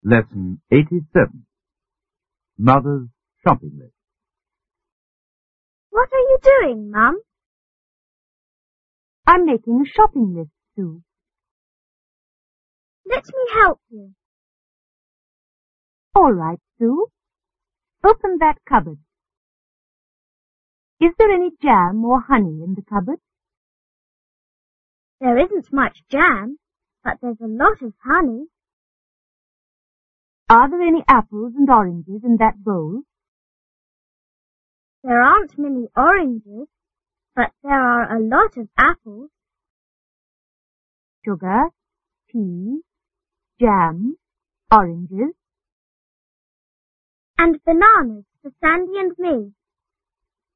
Lesson 87. Mother's Shopping List. What are you doing, Mum? I'm making a shopping list, Sue. Let me help you. All right, Sue. Open that cupboard. Is there any jam or honey in the cupboard? There isn't much jam, but there's a lot of honey. Are there any apples and oranges in that bowl? There aren't many oranges, but there are a lot of apples. Sugar, tea, jam, oranges. And bananas for Sandy and me.